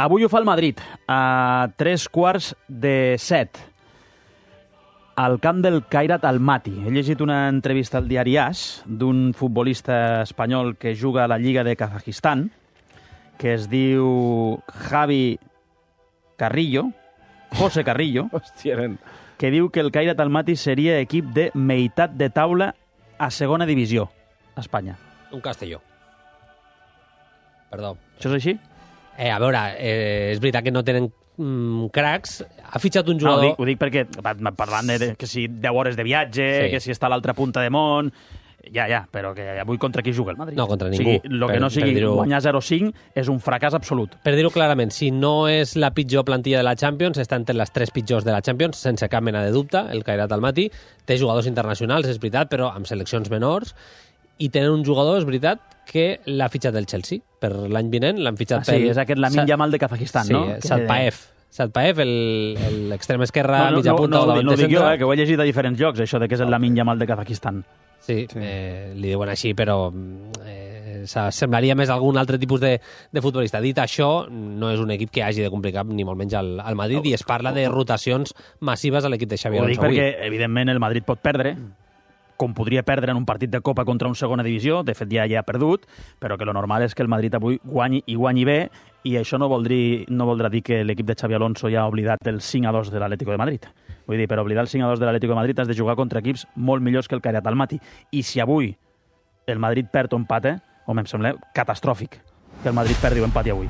Avui ho fa el Madrid, a 6:45, al camp del Khairat Almaty. He llegit una entrevista al diari AS d'un futbolista espanyol que juga a la Lliga de Kazajistan, que es diu Javi Carrillo, José Carrillo, que diu que el Khairat Almaty seria equip de meitat de taula a segona divisió a Espanya. Un Castelló. Perdó. Això és així? A veure, és veritat que no tenen cracs. Ha fitxat un jugador... No, ho dic perquè parlant de que si 10 hores de viatge, Sí. que si està a l'altra punta de món... Ja, però que avui contra qui juga el Madrid? No, contra ningú. O sigui, el que no sigui guanyar 0-5 és un fracàs absolut. Per dir-ho clarament, si no és la pitjor plantilla de la Champions, està entre les 3 pitjors de la Champions, sense cap mena de dubte, el Khairat Almaty. Té jugadors internacionals, és veritat, però amb seleccions menors. I tenen un jugador, és veritat, que l'ha fitxat el Chelsea. Per l'any vinent l'han fitxat sí, és aquest Lamine Yamal de Kazajistan, sí, no? Satpaev, l'extrem esquerra, mitja punta o davanter no dic jo, centre. que ho he llegit a diferents llocs, això de que és el Lamine Yamal de Kazajistan. Sí, li diuen així, però semblaria més algun altre tipus de futbolista. Dit això, no és un equip que hagi de complicar ni molt menys al Madrid, i es parla de rotacions massives a l'equip de Xavi Alonso. Ho dic perquè, evidentment, el Madrid pot perdre, com podria perdre en un partit de Copa contra un segona divisió, de fet ja ha perdut, però que lo normal és que el Madrid avui guanyi i guanyi bé, i això no voldrà dir que l'equip de Xavi Alonso ja ha oblidat el 5-2 de l'Atlético de Madrid. Vull dir, per oblidar el 5-2 de l'Atlético de Madrid has de jugar contra equips molt millors que el Khairat Almaty. I si avui el Madrid perd o empata, home, em sembla catastròfic que el Madrid perdi o empati avui.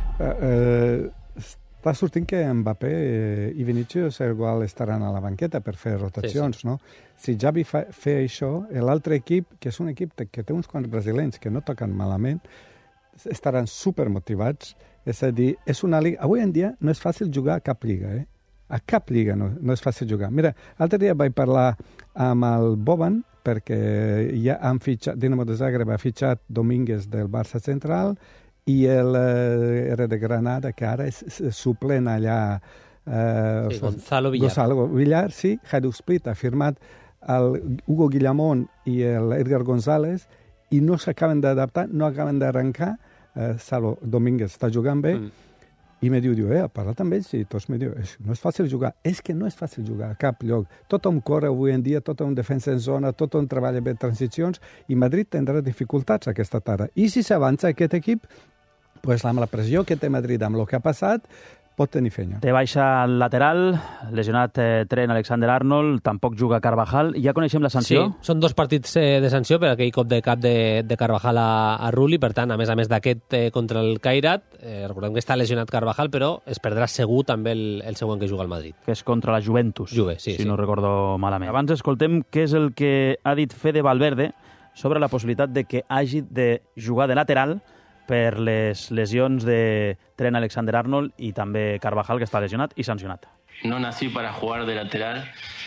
Està sortint que Mbappé i Vinícius igual estaran a la banqueta per fer rotacions, no? Si Xavi fa això, l'altre equip, que és un equip que té uns quants brasilenys que no toquen malament, estaran supermotivats. És a dir, és una liga... Avui en dia no és fàcil jugar a cap lliga, A cap lliga no és fàcil jugar. Mira, l'altre dia vaig parlar amb el Boban, perquè ja han fitxat, Dinamo de Zagreb ha fitxat Domínguez del Barça Central, i era de Granada, que ara és suplent allà... Gonzalo Villar. Gonzalo Villar, sí. Jadu Split ha firmat el Hugo Guillamón i l'Edgar González, i no s'acaben d'adaptar, no acaben d'arrencar. Salvo Domínguez està jugant bé, i me diu, he parlat amb ells, i tots me diu, no és fàcil jugar. És que no és fàcil jugar a cap lloc. Tothom corre avui en dia, tothom defensa en zona, tothom treballa bé transicions, i Madrid tindrà dificultats aquesta tarda. I si s'avança aquest equip, pues, amb la pressió que té Madrid, amb el que ha passat, pot tenir feina. Té baixa al lateral, lesionat Trent Alexander-Arnold, tampoc juga Carvajal. Ja coneixem la sanció? Sí, són 2 partits de sanció per aquell cop de cap de Carvajal a Rulli. Per tant, a més d'aquest contra el Khairat, recordem que està lesionat Carvajal, però es perdrà segur també el següent que juga al Madrid. Que és contra la Juventus, sí, si no recordo malament. Abans escoltem què és el que ha dit Fede Valverde sobre la possibilitat de que hagi de jugar de lateral per les lesions de Trent Alexander-Arnold i també Carvajal, que està lesionat i sancionat. No nací para jugar de lateral,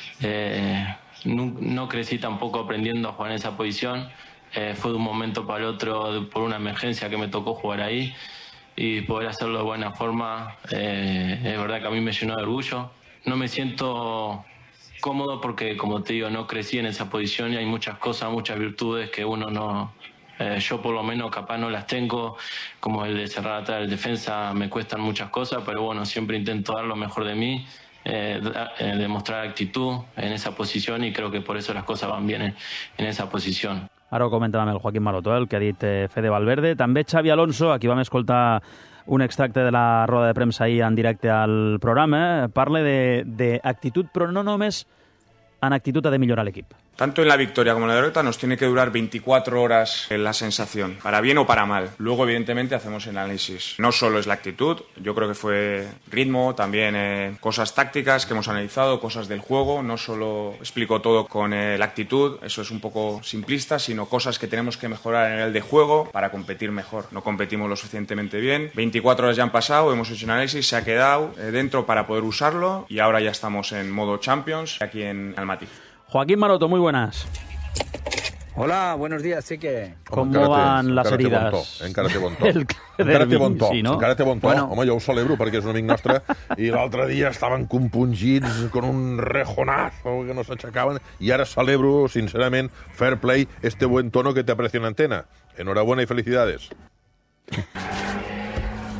no crecí tampoco aprendiendo a jugar en esa posición, fue de un momento para el otro por una emergencia que me tocó jugar ahí y poder hacerlo de buena forma, es verdad que a mí me llenó de orgullo. No me siento cómodo porque, como te digo, no crecí en esa posición y hay muchas cosas, muchas virtudes que uno no... yo por lo menos capaz no las tengo, como el de cerrar atrás del defensa, me cuestan muchas cosas, pero bueno, siempre intento dar lo mejor de mí, demostrar actitud en esa posición y creo que por eso las cosas van bien en esa posición. Ara ho comentàvem el Joaquín Maroto, el que ha dit Fede Valverde. També Xavi Alonso, aquí vam escoltar un extracte de la roda de premsa ahir en directe al programa, parla d'actitud, però no només en actitud de millorar l'equip. Tanto en la victoria como en la derrota nos tiene que durar 24 horas la sensación, para bien o para mal. Luego, evidentemente, hacemos el análisis. No solo es la actitud, yo creo que fue ritmo, también cosas tácticas que hemos analizado, cosas del juego. No solo explico todo con la actitud, eso es un poco simplista, sino cosas que tenemos que mejorar en el de juego para competir mejor. No competimos lo suficientemente bien. 24 horas ya han pasado, hemos hecho un análisis, se ha quedado dentro para poder usarlo y ahora ya estamos en modo Champions aquí en Almaty. Joaquín Maroto, muy buenas. Hola, buenos días, sí que... Com van les herides? Encara té bon to. Encara té bon to. Sí, no? Encara té bon to. Bueno. Home, jo ho celebro perquè és un amic nostre i l'altre dia estaven compungits con un rejonazo que no s'aixecaven i ara celebro, sincerament, fair play, este buen tono que te aprecia en antena. Enhorabuena y felicidades.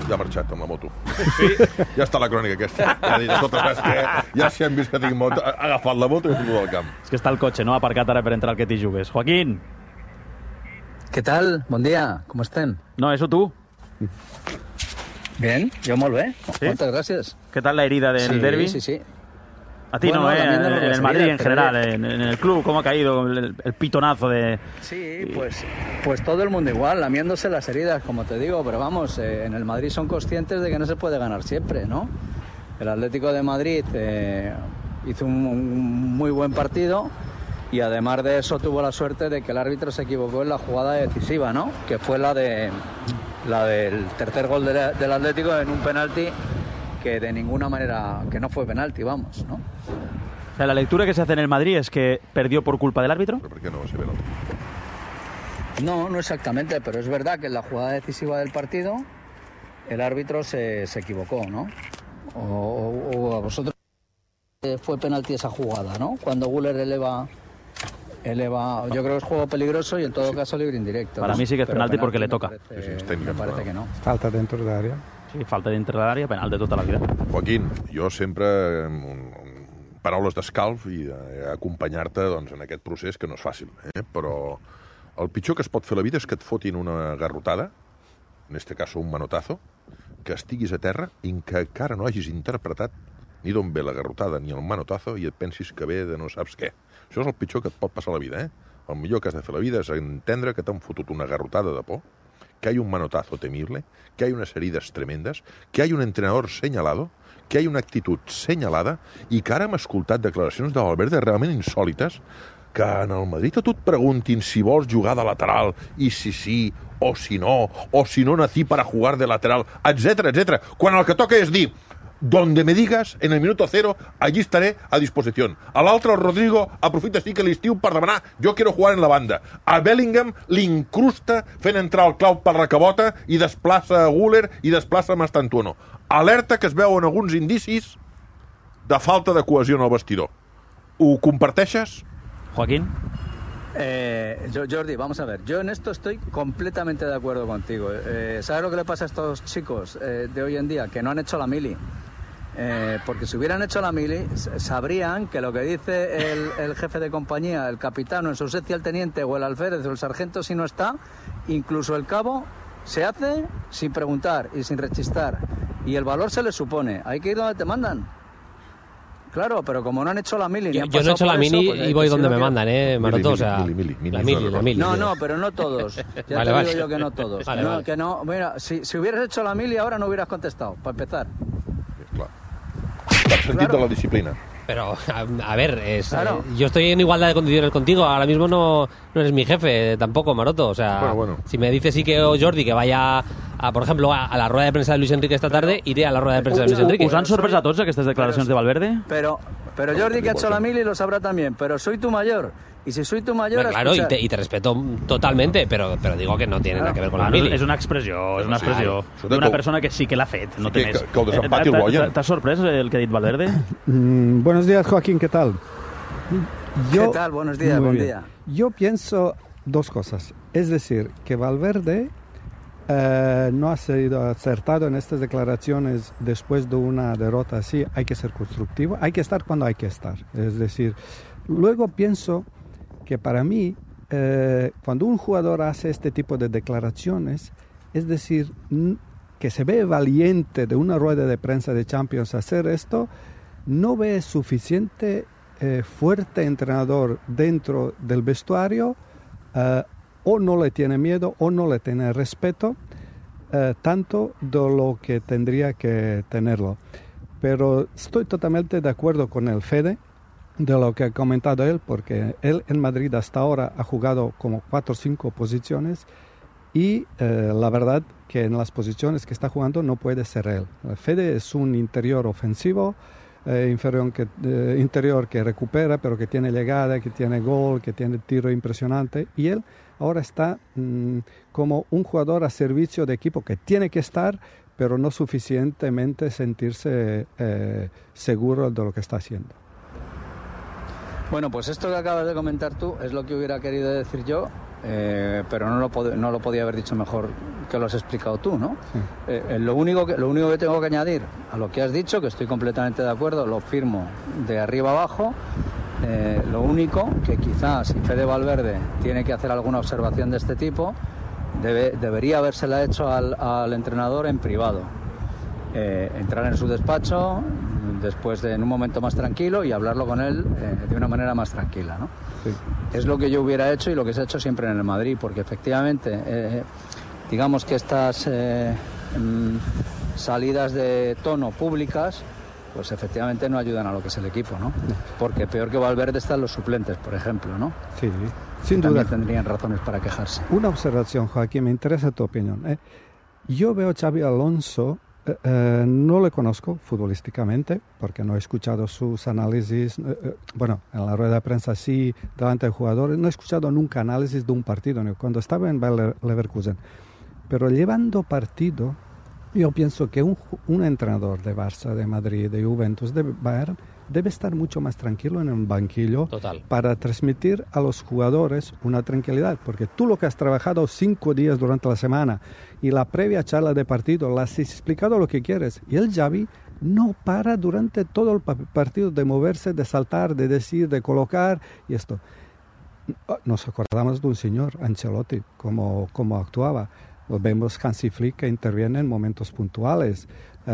Ja ha marxat amb la moto. Sí, ja està la crònica aquesta. Ja ha dit, totes que ja si han vist que tinc moto, ha agafat la moto i ha fotut al camp. És que està el cotxe, no? Aparcat ara per entrar al que t'hi jugues. Joaquín. ¿Qué tal? Buen día, ¿cómo estén? No, eso tú. Bien, yo molt bé. ¿Sí? Muchas gracias. ¿Qué tal la herida del derbi? Sí. A ti Bueno, no, también de en las el Madrid heridas, en general, en el club, ¿cómo ha caído el pitonazo de...? Sí, pues todo el mundo igual, lamiéndose las heridas, como te digo, pero vamos, en el Madrid son conscientes de que no se puede ganar siempre, ¿no? El Atlético de Madrid hizo un muy buen partido y además de eso tuvo la suerte de que el árbitro se equivocó en la jugada decisiva, ¿no? Que fue la del tercer gol del Atlético en un penalti que de ninguna manera, que no fue penalti, vamos, ¿no? O sea, la lectura que se hace en el Madrid es que perdió por culpa del árbitro. ¿Pero por qué no se ve el otro? No exactamente, pero es verdad que en la jugada decisiva del partido el árbitro se equivocó, ¿no? O a vosotros fue penalti esa jugada, ¿no? Cuando Güler eleva, yo creo que es juego peligroso y en todo caso libre indirecto. Para mí sí que es penalti porque le toca. Me parece que no. Falta dentro del área. Sí, falta dintre de l'àrea, penal de tota la vida. Joaquín, jo sempre paraules d'escalf i acompanyar-te doncs, en aquest procés que no és fàcil, però el pitjor que es pot fer a la vida és que et fotin una garrotada, en este caso un manotazo, que estiguis a terra i que encara no hagis interpretat ni d'on ve la garrotada ni el manotazo i et pensis que ve de no saps què. Això és el pitjor que et pot passar a la vida, El millor que has de fer a la vida és entendre que t'han fotut una garrotada de por, que hay un manotazo temible, que hay unas heridas tremendes, que hay un entrenador señalado, que hay una actitud senyalada i que ara hem escoltat declaracions de Valverde realment insòlites que en el Madrid a tu et preguntin si vols jugar de lateral i si sí o si no nací para jugar de lateral, etcétera, etcétera. Quan el que toca és dir donde me digas, en el minuto 0, allí estaré a disposición. A l'altre, el Rodrigo, aprofita sí que l'estiu per demanar jo quiero jugar en la banda. A Bellingham l'incrusta fent entrar el clau per la cabota i desplaça a Güler i desplaça a Mastantuono. Alerta que es veuen alguns indicis de falta de cohesió en el vestidor. Ho comparteixes? Joaquín. Jordi, vamos a ver, yo en esto estoy completamente de acuerdo contigo. ¿Sabes lo que le pasa a estos chicos de hoy en día? Que no han hecho la mili. Porque si hubieran hecho la mili, sabrían que lo que dice el jefe de compañía, el capitán o en su ausencia el teniente o el alférez o el sargento si no está, incluso el cabo, se hace sin preguntar y sin rechistar. Y el valor se les supone. Hay que ir donde te mandan. Claro, pero como no han hecho la mili... Yo no he hecho la mili y voy donde me mandan, Maroto, o sea... La mili. No, pero no todos. Ya te digo yo que no todos. Vale. Que no, mira, si hubieras hecho la mili ahora no hubieras contestado, para empezar. El sentit de la disciplina. Pero, a ver, Claro. yo estoy en igualdad de condiciones contigo. Ahora mismo no eres mi jefe tampoco, Maroto. O sea, Bueno. si me dice Sique o Jordi que vaya, por ejemplo, a la rueda de prensa de Luis Enrique esta tarde, iré a la rueda de prensa de Luis Enrique. Us han sorprès a tots aquestes declaracions de Valverde? Pero Jordi que ha hecho la mili lo sabrá también. Pero soy tu mayor. Y si soy tu mayor... Claro, y te respeto totalmente, pero digo que no tiene nada que ver con la mili. És una expressió d'una persona que sí que l'ha fet, no té més. Que el desempati el guanyen. T'ha sorprès el que ha dit Valverde? Buenos días, Joaquín, ¿qué tal? ¿Qué tal? Buenos días, buen día. Yo pienso dos cosas. Es decir, que Valverde no ha sido acertado en estas declaraciones después de una derrota así. Hay que ser constructivo, hay que estar cuando hay que estar. Es decir, luego pienso que para mí, cuando un jugador hace este tipo de declaraciones, es decir, que se ve valiente de una rueda de prensa de Champions hacer esto, no ve suficiente fuerte entrenador dentro del vestuario, o no le tiene miedo o no le tiene respeto, tanto de lo que tendría que tenerlo. Pero estoy totalmente de acuerdo con el Fede, de lo que ha comentado él, porque él en Madrid hasta ahora ha jugado como 4 o 5 posiciones y la verdad que en las posiciones que está jugando no puede ser él. Fede es un interior ofensivo, interior que recupera, pero que tiene llegada, que tiene gol, que tiene tiro impresionante, y él ahora está como un jugador a servicio de equipo que tiene que estar, pero no suficientemente sentirse seguro de lo que está haciendo. Bueno, pues esto que acabas de comentar tú es lo que hubiera querido decir yo pero no lo podía haber dicho mejor que lo has explicado tú, ¿no? Sí. Lo único que tengo que añadir a lo que has dicho, que estoy completamente de acuerdo, lo firmo de arriba abajo. Lo único que quizás si Fede Valverde tiene que hacer alguna observación de este tipo, debería habérsela hecho al entrenador en privado. Entrar en su despacho después en un momento más tranquilo y hablarlo con él de una manera más tranquila, ¿no? Sí. Es lo que yo hubiera hecho y lo que se ha hecho siempre en el Madrid, porque efectivamente digamos que estas salidas de tono públicas pues efectivamente no ayudan a lo que es el equipo, ¿no? Porque peor que Valverde están los suplentes, por ejemplo, ¿no? Sí, sin duda. También tendrían razones para quejarse. Una observación, Joaquín, me interesa tu opinión. Yo veo a Xabi Alonso, no le conozco futbolísticamente, porque no he escuchado sus análisis, bueno, en la rueda de prensa sí, delante de jugadores, no he escuchado nunca análisis de un partido, cuando estaba en Bayer Leverkusen. Pero llevando partido, yo pienso que un entrenador de Barça, de Madrid, de Juventus, de Bayern, debe estar mucho más tranquilo en un banquillo. Total. Para transmitir a los jugadores una tranquilidad, porque tú lo que has trabajado 5 días durante la semana y la previa charla de partido, le has explicado lo que quieres, y el Xavi no para durante todo el partido de moverse, de saltar, de decir, de colocar y esto. Nos acordamos de un señor, Ancelotti, cómo actuaba. Vemos Hansi Flick que interviene en momentos puntuales.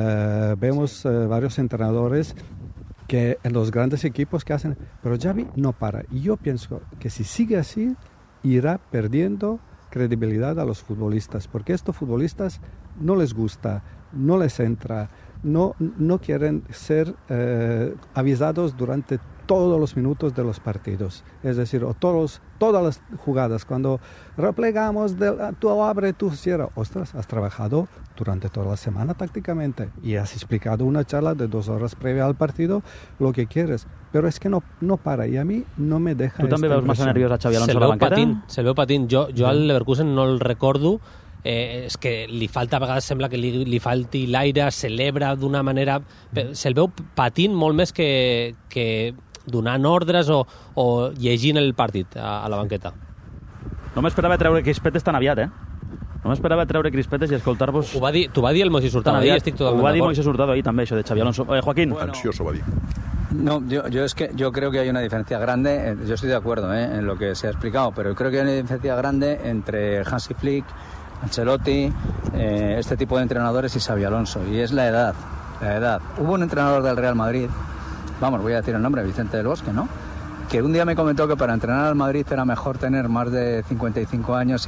Vemos varios entrenadores que en los grandes equipos que hacen, pero Xavi no para. Y yo pienso que si sigue así, irá perdiendo credibilidad a los futbolistas, porque estos futbolistas no les gusta, no les entra, no quieren ser avisados durante todos los minutos de los partidos. Es decir, todas las jugadas, cuando replegamos, tú abre, tú cierra. Ostras, has trabajado durante toda la semana tácticamente y has explicado una charla de 2 horas previa al partido lo que quieres. Però és que no para, i a mi no me deja... Tu també veus massa nerviós a Xabi Alonso a la banqueta? Se'l veu patint. Jo al Leverkusen no el recordo. És que li falta, a vegades sembla que li falti l'aire, celebra d'una manera... Se'l veu patint molt més que donant ordres o llegint el partit a la banqueta. No m'esperava treure crispetes tan aviat, No m'esperava treure crispetes i escoltar-vos... T'ho va dir el Moisés Hurtado, estic totalment d'acord. Ho va dir Moisés Hurtado ahir també, això de Xabi Alonso. Joaquín. Bueno, ansioso va dir. No, yo creo que hay una diferencia grande, yo estoy de acuerdo en lo que se ha explicado, pero creo que hay una diferencia grande entre Hansi Flick, Ancelotti, este tipo de entrenadores y Xabi Alonso, y es la edad. Hubo un entrenador del Real Madrid, voy a decir el nombre, Vicente del Bosque, ¿no?, que un día me comentó que para entrenar al Madrid era mejor tener más de 55 años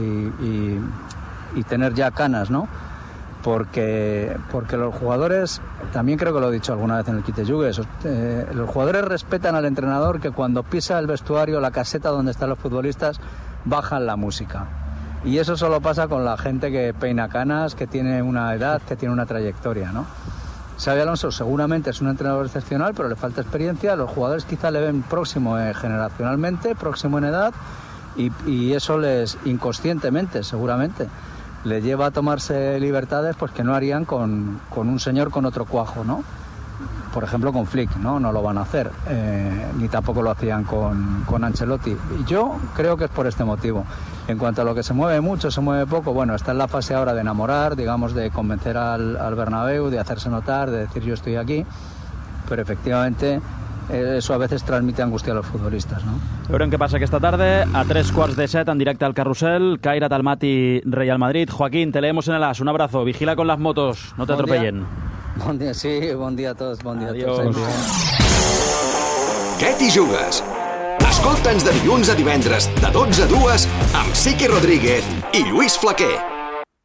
y tener ya canas, ¿no? Porque los jugadores, también creo que lo he dicho alguna vez en el Quite Yugues, los jugadores respetan al entrenador que cuando pisa el vestuario, la caseta donde están los futbolistas, bajan la música. Y eso solo pasa con la gente que peina canas, que tiene una edad, que tiene una trayectoria, ¿no? Xabi Alonso seguramente es un entrenador excepcional, pero le falta experiencia. Los jugadores quizá le ven próximo generacionalmente, próximo en edad, y eso les inconscientemente, seguramente, le lleva a tomarse libertades pues que no harían con un señor con otro cuajo, ¿no? Por ejemplo, con Flick, no lo van a hacer, ni tampoco lo hacían con Ancelotti. Y yo creo que es por este motivo. En cuanto a lo que se mueve mucho, se mueve poco, bueno, está en la fase ahora de enamorar, digamos, de convencer al Bernabéu, de hacerse notar, de decir yo estoy aquí, pero efectivamente eso a veces transmite angustia a los futbolistas, ¿no? Veurem què passa aquesta tarda, a 3:15 en directe al Carrusel, Khairat Almaty, Real Madrid. Joaquín, te leemos en el as, un abrazo, vigila con las motos, no te atropellen. Bon dia, sí, bon dia a tots, bon dia Adiós. a tots. Què t'hi jugues? Escolta'ns de dilluns a divendres, de 12 a 2, amb Siqui Rodríguez i Lluís Flaquer.